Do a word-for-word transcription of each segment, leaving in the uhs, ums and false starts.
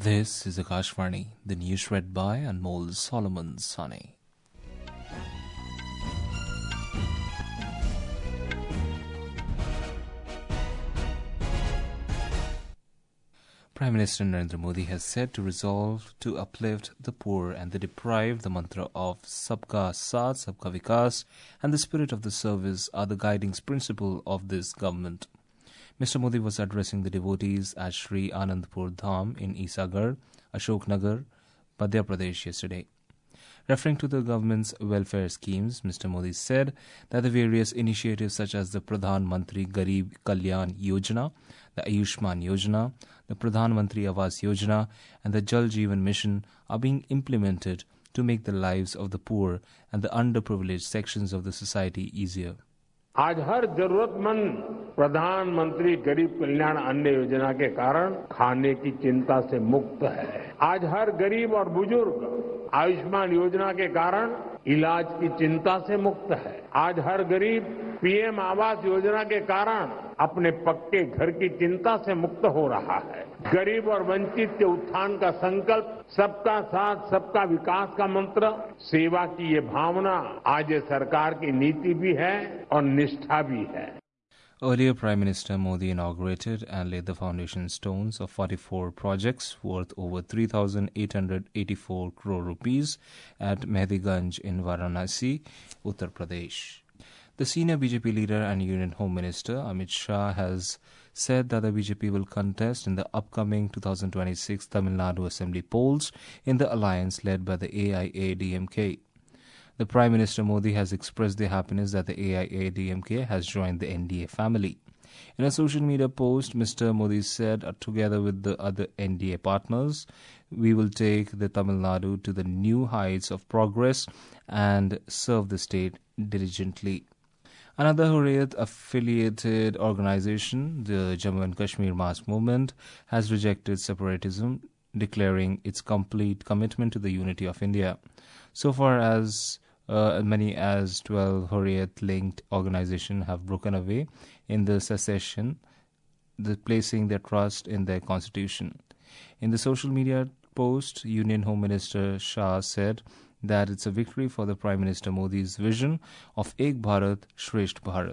This is Akashvani, the news read by Anmol Solomon Sani. Prime Minister Narendra Modi has said to resolve to uplift the poor and the deprived. The mantra of Sabka Saath, Sabka Vikas and the spirit of the service are the guiding principle of this government. Mister Modi was addressing the devotees at Sri Anandpur Dham in Isagar, Ashoknagar, Madhya Pradesh yesterday. Referring to the government's welfare schemes, Mister Modi said that the various initiatives such as the Pradhan Mantri Garib Kalyan Yojana, the Ayushman Yojana, the Pradhan Mantri Awas Yojana and the Jal Jeevan Mission are being implemented to make the lives of the poor and the underprivileged sections of the society easier. आज हर जरूरतमंद प्रधानमंत्री गरीब कल्याण अन्न योजना के कारण खाने की चिंता से मुक्त है। आज हर गरीब और बुजुर्ग आयुष्मान योजना के कारण इलाज की चिंता से मुक्त है। आज हर गरीब पीएम आवास योजना के कारण अपने पक्के घर की चिंता से मुक्त हो रहा है। गरीब और वंचित के उत्थान का संकल्प, सबका साथ सबका विकास का मंत्र, सेवा की ये भावना आज ये सरकार की नीति भी है और निष्ठा भी है। Earlier, Prime Minister Modi inaugurated and laid the foundation stones of forty-four projects worth over three thousand eight hundred eighty-four crore rupees at Mehdiganj in Varanasi, Uttar Pradesh. The senior B J P leader and Union Home Minister Amit Shah has said that the B J P will contest in the upcoming two thousand twenty-six Tamil Nadu Assembly polls in the alliance led by the A I A D M K. The Prime Minister Modi has expressed their happiness that the A I A D M K has joined the N D A family. In a social media post, Mister Modi said, together with the other N D A partners, we will take the Tamil Nadu to the new heights of progress and serve the state diligently. Another Hurriyat-affiliated organization, the Jammu and Kashmir Mass Movement, has rejected separatism, declaring its complete commitment to the unity of India. So far as uh, many as twelve Hurriyat-linked organizations have broken away in the secession, the placing their trust in their constitution. In the social media post, Union Home Minister Shah said that it's a victory for the Prime Minister Modi's vision of Ek Bharat, Shresth Bharat.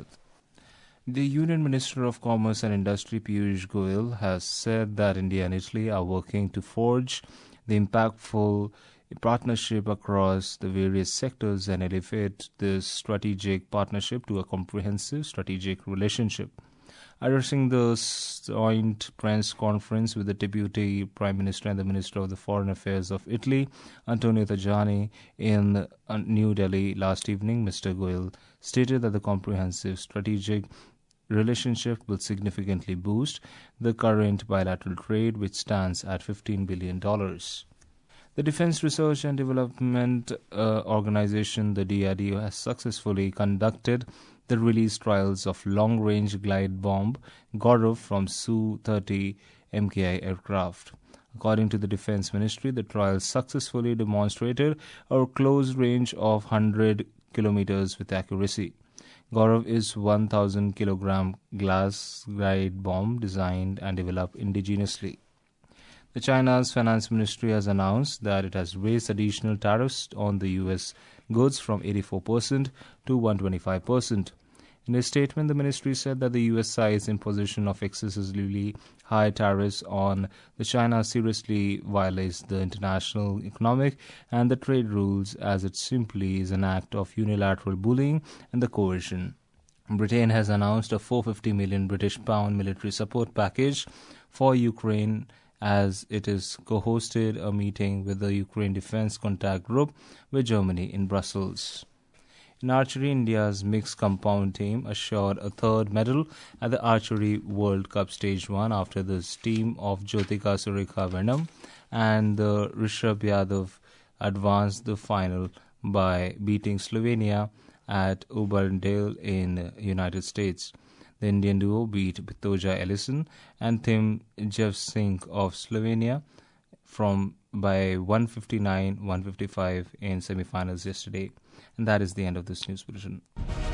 The Union Minister of Commerce and Industry, Piyush Goyal, has said that India and Italy are working to forge the impactful partnership across the various sectors and elevate this strategic partnership to a comprehensive strategic relationship. Addressing the joint press conference with the Deputy Prime Minister and the Minister of the Foreign Affairs of Italy, Antonio Tajani, in New Delhi last evening, Mister Goyal stated that the comprehensive strategic relationship will significantly boost the current bilateral trade, which stands at fifteen billion dollars. The Defense Research and Development uh, Organization, the D R D O, has successfully conducted the release trials of long-range glide bomb Gaurav from S U thirty M K I aircraft. According to the Defense Ministry, the trials successfully demonstrated a close range of one hundred kilometers with accuracy. Gaurav is one thousand kilogram glass glide bomb designed and developed indigenously. The China's Finance Ministry has announced that it has raised additional tariffs on the U S goods from eighty-four percent to one hundred twenty-five percent. In a statement, the ministry said that the U S side's imposition of excessively high tariffs on the China seriously violates the international economic and the trade rules, as it simply is an act of unilateral bullying and the coercion. Britain has announced a four hundred fifty million British pound military support package for Ukraine, as it is co-hosted a meeting with the Ukraine Defense Contact Group with Germany in Brussels. In archery, India's mixed compound team assured a third medal at the Archery World Cup Stage one after the team of Jyotika Sureka Venam and the Rishabh Yadav advanced the final by beating Slovenia at Urbandale in United States. The Indian duo beat Pitoja Ellison and Tim Jevsink of Slovenia from by one fifty-nine one fifty-five in semifinals yesterday. And that is the end of this news bulletin.